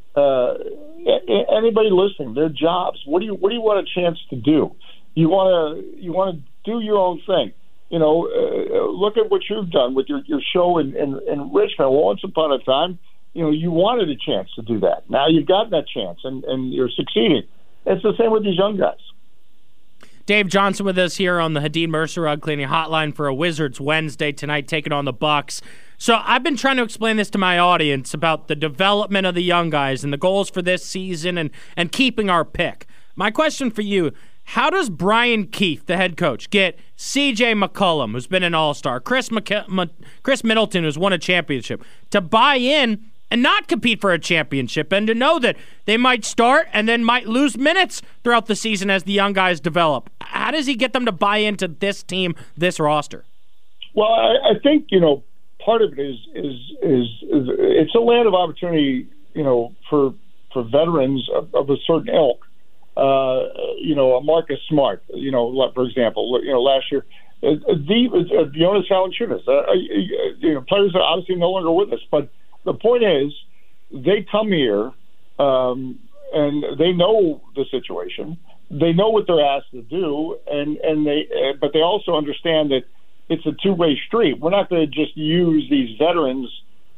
anybody listening, their jobs. What do you want a chance to do? You want to do your own thing. Look at what you've done with your show in Richmond. Once upon a time, you wanted a chance to do that. Now you've gotten that chance, and you're succeeding. It's the same with these young guys. Dave Johnson with us here on the Hadid Mercer Rug Cleaning Hotline for a Wizards Wednesday tonight, taking on the Bucks. So I've been trying to explain this to my audience about the development of the young guys and the goals for this season and keeping our pick. My question for you, how does Brian Keefe, the head coach, get C.J. McCollum, who's been an all-star, Chris Middleton, who's won a championship, to buy in and not compete for a championship, and to know that they might start and then might lose minutes throughout the season as the young guys develop? How does he get them to buy into this team, this roster? Well, I think, part of it is it's a land of opportunity, for veterans of a certain ilk. A Marcus Smart, for example, last year, Jonas Valanciunas, players are obviously no longer with us, but the point is, they come here and they know the situation. They know what they're asked to do, but they also understand that it's a two-way street. We're not going to just use these veterans,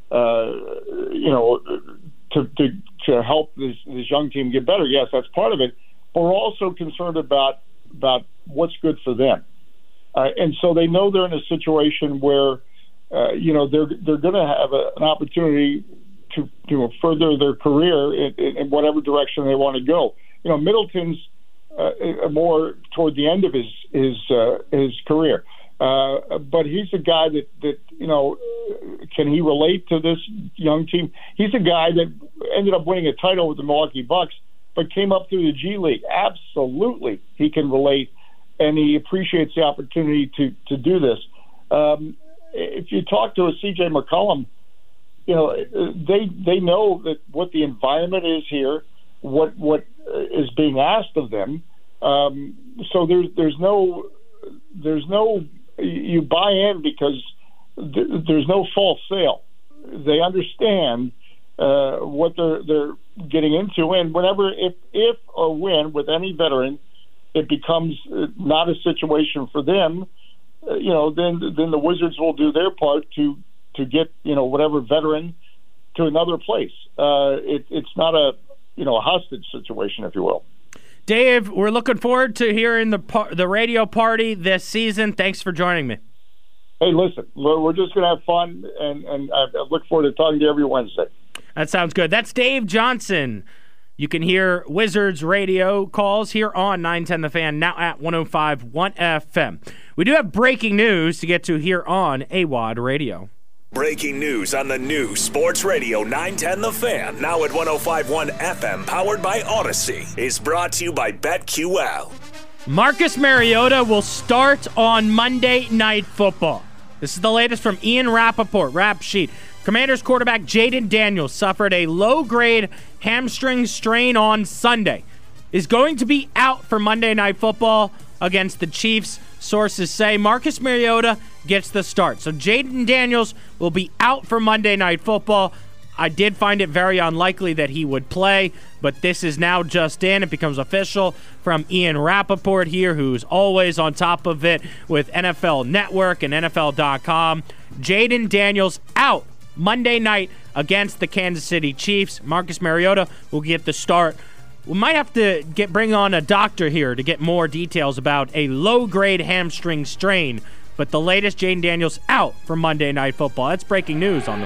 to help this young team get better. Yes, that's part of it. But we're also concerned about what's good for them. And so they know they're in a situation where, they're going to have an opportunity to further their career in whatever direction they want to go. Middleton's more toward the end of his career. But he's a guy that can he relate to this young team? He's a guy that ended up winning a title with the Milwaukee Bucks, but came up through the G League. Absolutely, he can relate, and he appreciates the opportunity to do this. If you talk to a C.J. McCollum, they know that what the environment is here, what is being asked of them. So there's no you buy in because there's no false sale. They understand what they're getting into, and whenever, if or when, with any veteran, it becomes not a situation for them, then the Wizards will do their part to get whatever veteran to another place. It's not a hostage situation, if you will. Dave, we're looking forward to hearing the radio party this season. Thanks for joining me. Hey, listen, we're just going to have fun, and I look forward to talking to you every Wednesday. That sounds good. That's Dave Johnson. You can hear Wizards radio calls here on 910 The Fan, now at 105.1 FM. We do have breaking news to get to here on AWOD Radio. Breaking news on the new Sports Radio 910 The Fan, now at 105.1 FM, powered by Odyssey, is brought to you by BetQL. Marcus Mariota will start on Monday Night Football. This is the latest from Ian Rappaport, Rap Sheet. Commanders quarterback Jaden Daniels suffered a low-grade hamstring strain on Sunday. Is going to be out for Monday Night Football against the Chiefs. Sources say Marcus Mariota gets the start. So Jaden Daniels will be out for Monday Night Football. I did find it very unlikely that he would play, but this is now just in. It becomes official from Ian Rappaport here, who's always on top of it with NFL Network and NFL.com. Jaden Daniels out Monday night against the Kansas City Chiefs. Marcus Mariota will get the start. We might have to bring on a doctor here to get more details about a low-grade hamstring strain. But the latest, Jaden Daniels out for Monday Night Football. That's breaking news on The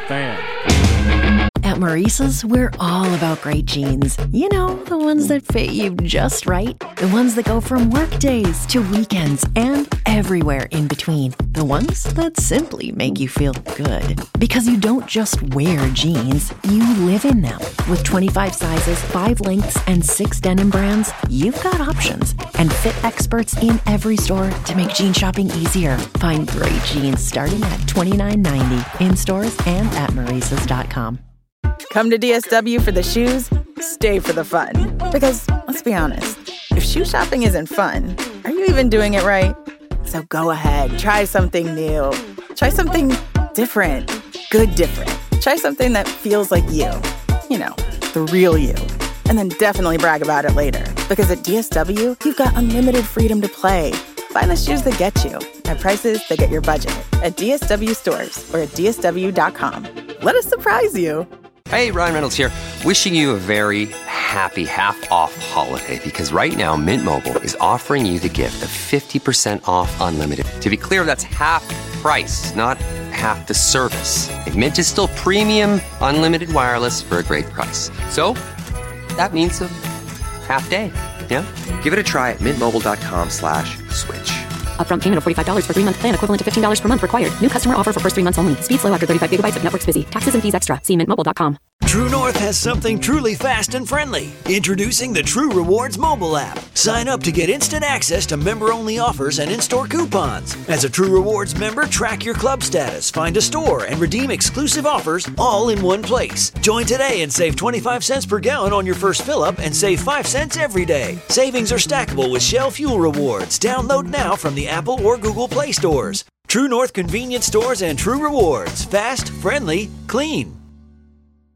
Fan. At Maurice's, we're all about great jeans. You know, the ones that fit you just right. The ones that go from work days to weekends and everywhere in between. The ones that simply make you feel good. Because you don't just wear jeans, you live in them. With 25 sizes, 5 lengths, and 6 denim brands, you've got options. And fit experts in every store to make jean shopping easier. Find great jeans starting at $29.90 in stores and at Maurices.com. Come to DSW for the shoes, stay for the fun. Because, let's be honest, if shoe shopping isn't fun, are you even doing it right? So go ahead, try something new. Try something different. Good different. Try something that feels like you. You know, the real you. And then definitely brag about it later. Because at DSW, you've got unlimited freedom to play. Find the shoes that get you at prices that get your budget at DSW stores or at DSW.com. Let us surprise you. Hey, Ryan Reynolds here. Wishing you a very happy half-off holiday because right now Mint Mobile is offering you the gift of 50% off unlimited. To be clear, that's half price, not half the service. And Mint is still premium unlimited wireless for a great price. So that means a half day. Yeah? Give it a try at mintmobile.com/switch. Upfront payment of $45 for 3-month plan, equivalent to $15 per month required. New customer offer for first 3 months only. Speed slow after 35 gigabytes if network's busy. Taxes and fees extra. See mintmobile.com. True North has something truly fast and friendly. Introducing the True Rewards mobile app. Sign up to get instant access to member-only offers and in-store coupons. As a True Rewards member, track your club status, find a store, and redeem exclusive offers all in one place. Join today and save 25 cents per gallon on your first fill-up and save 5 cents every day. Savings are stackable with Shell Fuel Rewards. Download now from the Apple or Google Play stores. True North convenience stores and True Rewards. Fast, friendly, clean.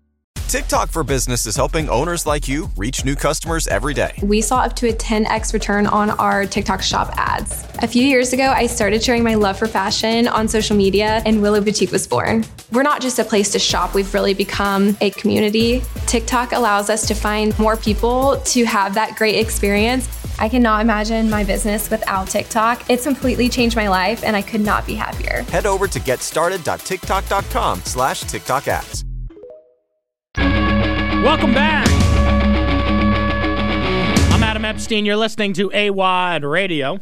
TikTok for Business is helping owners like you reach new customers every day. We saw up to a 10x return on our TikTok shop ads. A few years ago, I started sharing my love for fashion on social media, and Willow Boutique was born. We're not just a place to shop, we've really become a community. TikTok allows us to find more people to have that great experience. I cannot imagine my business without TikTok. It's completely changed my life, and I could not be happier. Head over to getstarted.tiktok.com/TikTok ads. Welcome back. I'm Adam Epstein. You're listening to AWOD Radio.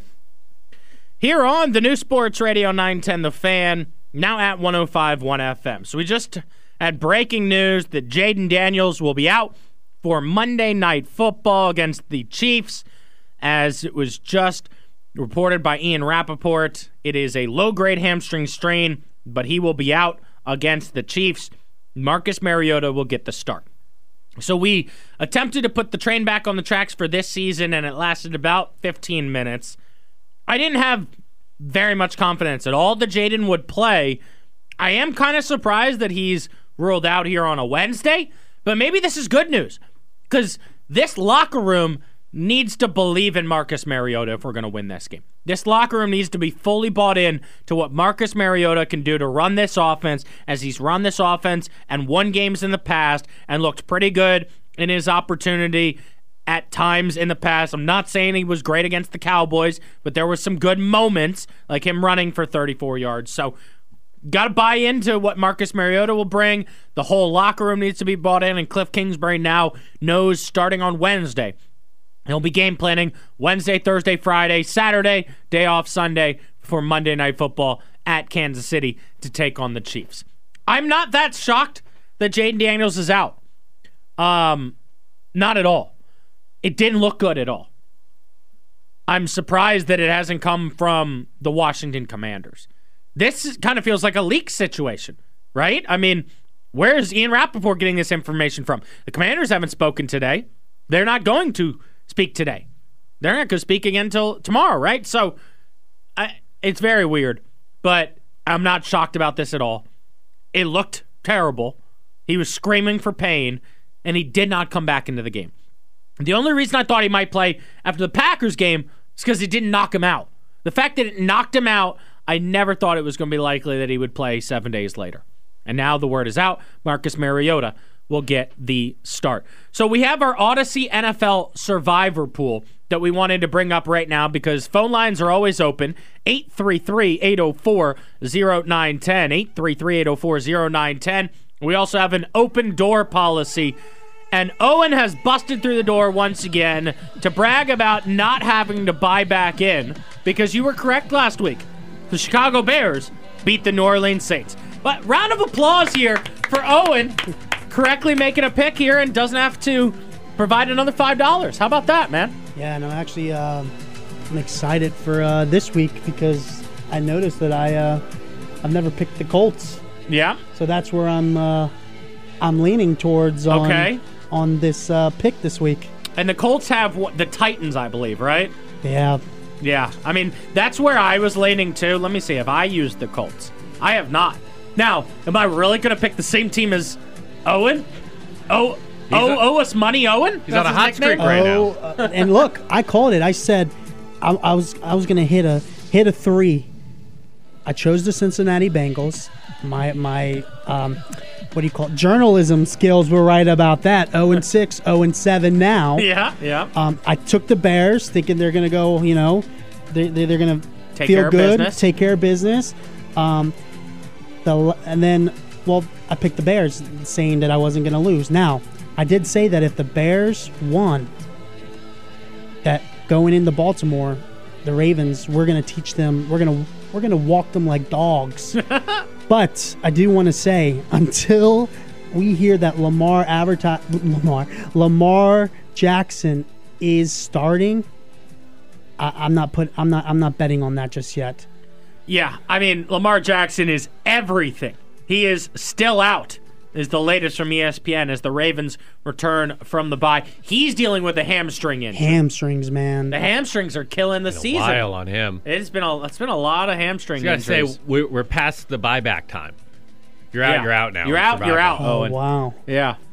Here on the new Sports Radio 910 The Fan, now at 105.1 FM. So we just had breaking news that Jaden Daniels will be out for Monday Night Football against the Chiefs. As it was just reported by Ian Rappaport, it is a low-grade hamstring strain, but he will be out against the Chiefs. Marcus Mariota will get the start. So we attempted to put the train back on the tracks for this season, and it lasted about 15 minutes. I didn't have very much confidence at all that Jaden would play. I am kind of surprised that he's ruled out here on a Wednesday, but maybe this is good news, because this locker room needs to believe in Marcus Mariota if we're going to win this game. This locker room needs to be fully bought in to what Marcus Mariota can do to run this offense, as he's run this offense and won games in the past and looked pretty good in his opportunity at times in the past. I'm not saying he was great against the Cowboys, but there were some good moments, like him running for 34 yards. So got to buy into what Marcus Mariota will bring. The whole locker room needs to be bought in, and Cliff Kingsbury now knows starting on Wednesday, he'll be game planning Wednesday, Thursday, Friday, Saturday, day off Sunday for Monday Night Football at Kansas City to take on the Chiefs. I'm not that shocked that Jaden Daniels is out. Not at all. It didn't look good at all. I'm surprised that it hasn't come from the Washington Commanders. This kind of feels like a leak situation, right? I mean, where is Ian Rappaport getting this information from? The Commanders haven't spoken today. They're not going to speak today. They're not going to speak again until tomorrow, right? So it's very weird, but I'm not shocked about this at all. It looked terrible. He was screaming for pain, and he did not come back into the game. The only reason I thought he might play after the Packers game is because it didn't knock him out. The fact that it knocked him out, I never thought it was going to be likely that he would play 7 days later. And now the word is out. Marcus Mariota will get the start. So we have our Odyssey NFL Survivor Pool that we wanted to bring up right now because phone lines are always open. 833-804-0910. 833-804-0910. We also have an open door policy. And Owen has busted through the door once again to brag about not having to buy back in because you were correct last week. The Chicago Bears beat the New Orleans Saints. But round of applause here for Owen correctly making a pick here and doesn't have to provide another $5. How about that, man? Yeah, no, actually, I'm excited for this week because I noticed that I've never picked the Colts. Yeah. So that's where I'm leaning towards on this pick this week. And the Colts have the Titans, I believe, right? Yeah. Yeah. I mean, that's where I was leaning to. Let me see if I used the Colts. I have not. Now, am I really going to pick the same team as Owen? Owe us money, Owen? He's on a hot streak right now. And look, I called it. I said I was going to hit a 3. I chose the Cincinnati Bengals. My what do you call it? Journalism skills were right about that. 0-6, 0-7 now. Yeah. I took the Bears, thinking they're going to go. They're going to feel good, take care of business. And then, I picked the Bears, saying that I wasn't going to lose. Now, I did say that if the Bears won, that going into Baltimore, the Ravens, we're going to teach them. We're going to walk them like dogs. But I do want to say, until we hear that Lamar Jackson is starting, I'm not betting on that just yet. Yeah, I mean, Lamar Jackson is everything. He is still out, is the latest from ESPN, as the Ravens return from the bye. He's dealing with a hamstring injury. Hamstrings, man. The hamstrings are killing the season. A while on him. It's been a lot of hamstring injuries. I got to say, we're past the buyback time. You're out. You're out now. You're out. Oh, Owen. Wow. Yeah.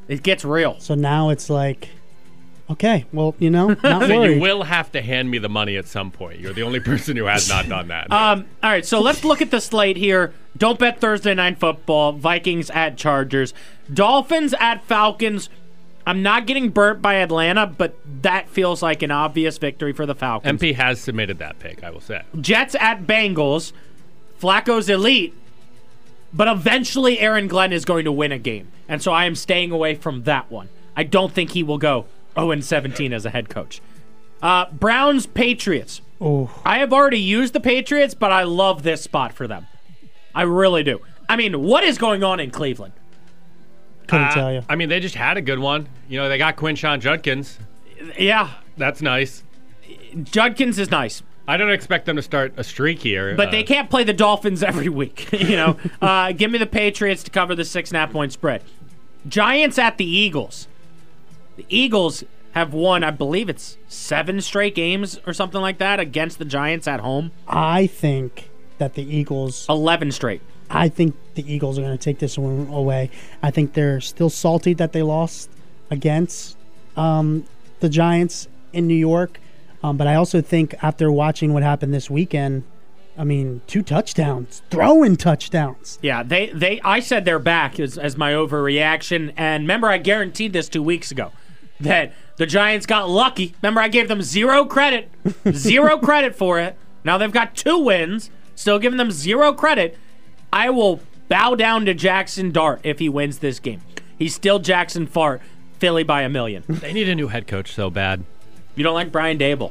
It gets real. So now it's like, okay, well, not So worried. you will have to hand me the money at some point. You're the only person who has not done that. All right, so let's look at the slate here. Don't bet Thursday Night Football. Vikings at Chargers. Dolphins at Falcons. I'm not getting burnt by Atlanta, but that feels like an obvious victory for the Falcons. MP has submitted that pick, I will say. Jets at Bengals. Flacco's elite, but eventually Aaron Glenn is going to win a game, and so I am staying away from that one. I don't think he will go 0-17 as a head coach. Browns, Patriots. Oh. I have already used the Patriots, but I love this spot for them. I really do. I mean, what is going on in Cleveland? Couldn't tell you. I mean, they just had a good one. They got Quinshon Judkins. Yeah. That's nice. Judkins is nice. I don't expect them to start a streak here. But they can't play the Dolphins every week. Give me the Patriots to cover the 6.5-point spread. Giants at the Eagles. The Eagles have won, I believe it's 7 straight games or something like that against the Giants at home. I think that the Eagles... 11 straight. I think the Eagles are going to take this one away. I think they're still salty that they lost against the Giants in New York. But I also think after watching what happened this weekend, 2 touchdowns, throwing touchdowns. Yeah, I said they're back as my overreaction. And remember, I guaranteed this 2 weeks ago that the Giants got lucky. Remember, I gave them 0 credit. 0 credit for it. Now they've got 2 wins. Still giving them 0 credit. I will bow down to Jackson Dart if he wins this game. He's still Jackson Fart, Philly by 1 million. They need a new head coach so bad. You don't like Brian Dable.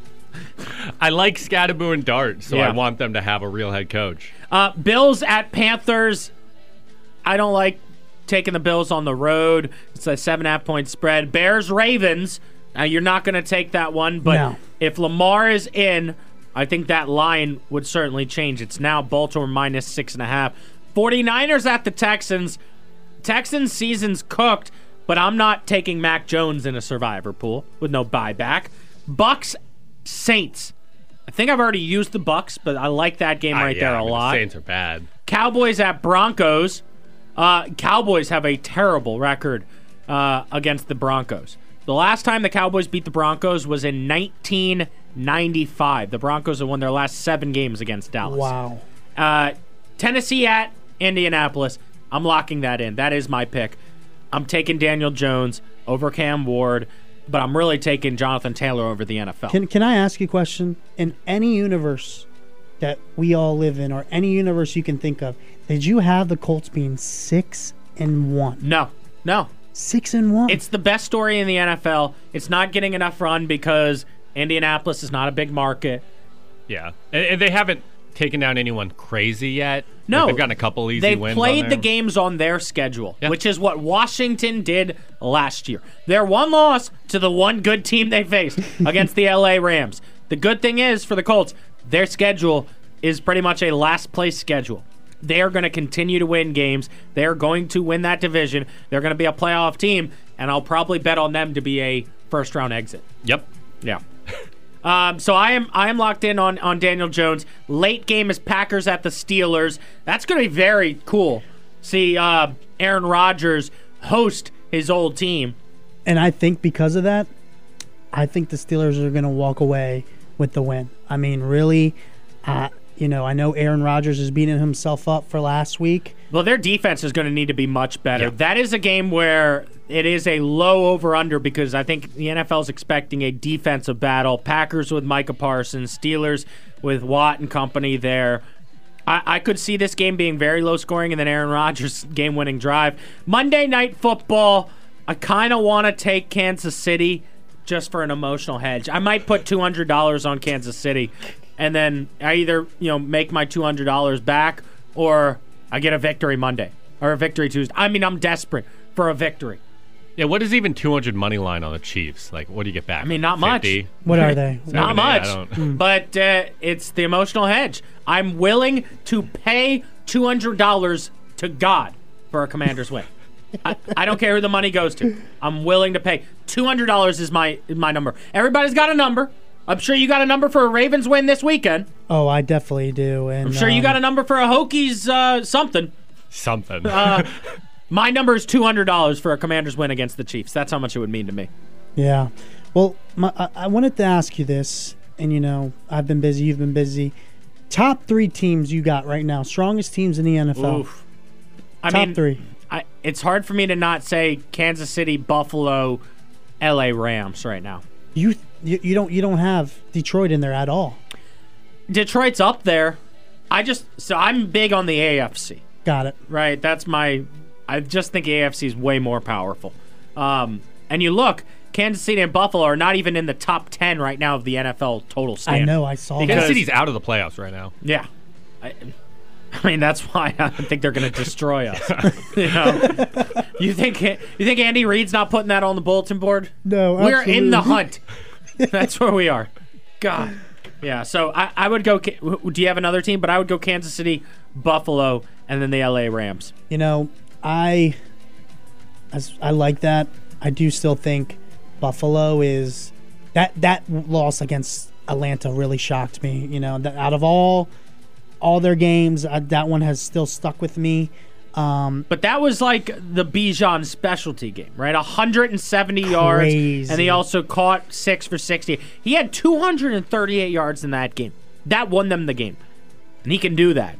I like Scadaboo and Dart, so I want them to have a real head coach. Bills at Panthers. I don't like taking the Bills on the road. It's a 7.5-point spread. Bears, Ravens. Now, you're not going to take that one, but if Lamar is in, I think that line would certainly change. It's now Baltimore minus 6.5. 49ers at the Texans. Texans season's cooked, but I'm not taking Mac Jones in a survivor pool with no buyback. Bucks, Saints. I think I've already used the Bucks, but I like that game there a lot. The Saints are bad. Cowboys at Broncos. Cowboys have a terrible record against the Broncos. The last time the Cowboys beat the Broncos was in 1995. The Broncos have won their last 7 games against Dallas. Wow. Tennessee at Indianapolis. I'm locking that in. That is my pick. I'm taking Daniel Jones over Cam Ward, but I'm really taking Jonathan Taylor over the NFL. Can I ask you a question? In any universe that we all live in, or any universe you can think of, did you have the Colts being 6-1? No. 6-1. It's the best story in the NFL. It's not getting enough run because Indianapolis is not a big market. Yeah. And they haven't taken down anyone crazy yet. No. They've gotten a couple easy wins. They played the games on their schedule, which is what Washington did last year. Their one loss to the one good team they faced against the LA Rams. The good thing is for the Colts, their schedule is pretty much a last place schedule. They are going to continue to win games. They are going to win that division. They're going to be a playoff team, and I'll probably bet on them to be a first-round exit. Yep. Yeah. So I am locked in on Daniel Jones. Late game is Packers at the Steelers. That's going to be very cool. See Aaron Rodgers host his old team. And I think because of that, I think the Steelers are going to walk away with the win. I mean, really, I know Aaron Rodgers is beating himself up for last week. Well, their defense is going to need to be much better. Yeah. That is a game where it is a low over-under because I think the NFL is expecting a defensive battle. Packers with Micah Parsons, Steelers with Watt and company there. I could see this game being very low scoring and then Aaron Rodgers' game-winning drive. Monday Night Football, I kind of want to take Kansas City just for an emotional hedge. I might put $200 on Kansas City. And then I either, make my $200 back or I get a victory Monday or a victory Tuesday. I mean, I'm desperate for a victory. Yeah, what is even 200 money line on the Chiefs? Like, what do you get back? I mean, not 50? much. What are they? Not much. But it's the emotional hedge. I'm willing to pay $200 to God for a Commander's win. I don't care who the money goes to. I'm willing to pay. $200 is my number. Everybody's got a number. I'm sure you got a number for a Ravens win this weekend. Oh, I definitely do. And I'm sure you got a number for a Hokies something. Something. My number is $200 for a Commanders win against the Chiefs. That's how much it would mean to me. Yeah. Well, I wanted to ask you this, and I've been busy, you've been busy. Top 3 teams you got right now, strongest teams in the NFL. Oof. Top 3. It's hard for me to not say Kansas City, Buffalo, LA Rams right now. You don't have Detroit in there at all. Detroit's up there. I'm big on the AFC. Got it. Right. I just think AFC is way more powerful. And you look, Kansas City and Buffalo are not even in the top 10 right now of the NFL total standard. I know, I saw that. Kansas City's out of the playoffs right now. Yeah. I mean, that's why I think they're going to destroy us. You think Andy Reid's not putting that on the bulletin board? No, we're in the hunt. That's where we are. God. Yeah, so I would go. Do you have another team? But I would go Kansas City, Buffalo, and then the LA Rams. I like that. I do still think Buffalo is that loss against Atlanta really shocked me. That out of all their games, that one has still stuck with me. But that was like the Bijan specialty game, right? 170 yards, and he also caught 6 for 60. He had 238 yards in that game. That won them the game, and he can do that.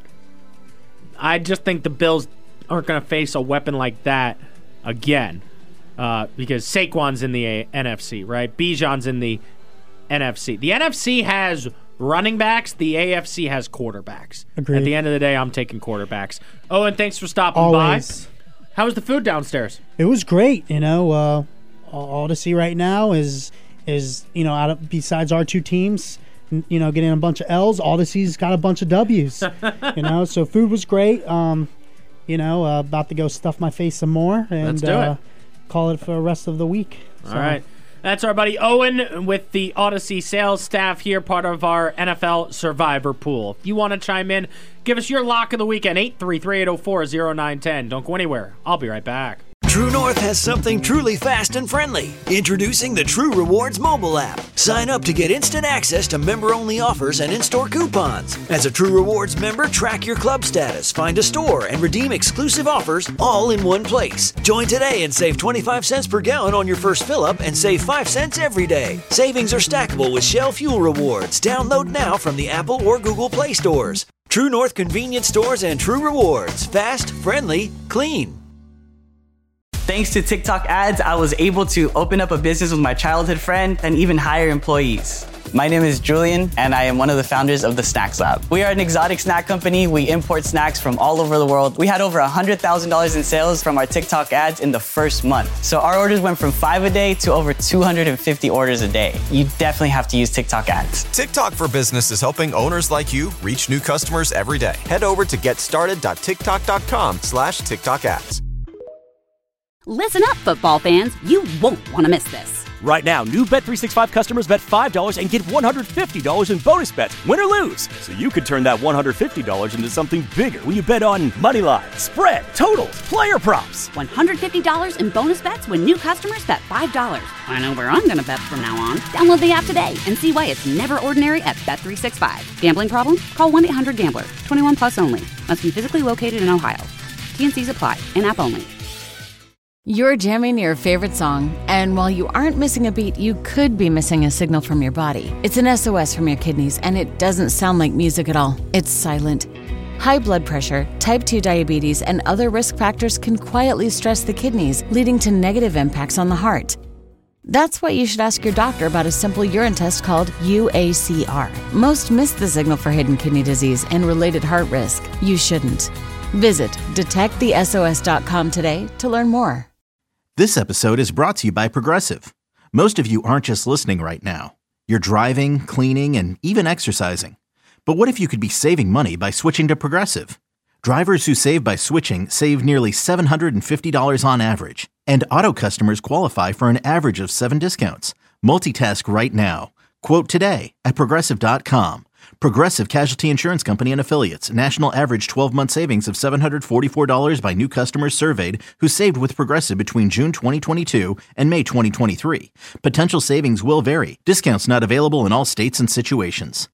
I just think the Bills aren't going to face a weapon like that again because Saquon's in the NFC, right? Bijan's in the NFC. The NFC has running backs, the AFC has quarterbacks. Agreed. At the end of the day, I'm taking quarterbacks. Oh, and thanks for stopping Always. by. How was the food downstairs? It was great. Odyssey right now is besides our 2 teams, getting a bunch of L's. Odyssey's got a bunch of W's. So food was great. About to go stuff my face some more and Let's do it. Call it for the rest of the week. All right. That's our buddy Owen with the Odyssey sales staff here, part of our NFL Survivor pool. If you want to chime in, give us your lock of the weekend, 833-804-0910. Don't go anywhere. I'll be right back. True North has something truly fast and friendly. Introducing the True Rewards mobile app. Sign up to get instant access to member-only offers and in-store coupons. As a True Rewards member, track your club status, find a store, and redeem exclusive offers all in one place. Join today and save 25 cents per gallon on your first fill-up and save 5 cents every day. Savings are stackable with Shell Fuel Rewards. Download now from the Apple or Google Play stores. True North convenience stores and True Rewards. Fast, friendly, clean. Thanks to TikTok ads, I was able to open up a business with my childhood friend and even hire employees. My name is Julian, and I am one of the founders of the Snacks Lab. We are an exotic snack company. We import snacks from all over the world. We had over $100,000 in sales from our TikTok ads in the first month. So our orders went from 5 a day to over 250 orders a day. You definitely have to use TikTok ads. TikTok for Business is helping owners like you reach new customers every day. Head over to getstarted.tiktok.com/TikTok ads. Listen up, football fans. You won't want to miss this. Right now, new Bet365 customers bet $5 and get $150 in bonus bets, win or lose. So you could turn that $150 into something bigger when you bet on money line, spread, totals, player props. $150 in bonus bets when new customers bet $5. I know where I'm going to bet from now on. Download the app today and see why it's never ordinary at Bet365. Gambling problem? Call 1-800-GAMBLER. 21 plus only. Must be physically located in Ohio. T&Cs apply. In-app only. You're jamming your favorite song, and while you aren't missing a beat, you could be missing a signal from your body. It's an SOS from your kidneys, and it doesn't sound like music at all. It's silent. High blood pressure, type 2 diabetes, and other risk factors can quietly stress the kidneys, leading to negative impacts on the heart. That's why you should ask your doctor about a simple urine test called UACR. Most miss the signal for hidden kidney disease and related heart risk. You shouldn't. Visit detectthesos.com today to learn more. This episode is brought to you by Progressive. Most of you aren't just listening right now. You're driving, cleaning, and even exercising. But what if you could be saving money by switching to Progressive? Drivers who save by switching save nearly $750 on average. And auto customers qualify for an average of 7 discounts. Multitask right now. Quote today at Progressive.com. Progressive Casualty Insurance Company and Affiliates. National average 12-month savings of $744 by new customers surveyed who saved with Progressive between June 2022 and May 2023. Potential savings will vary. Discounts not available in all states and situations.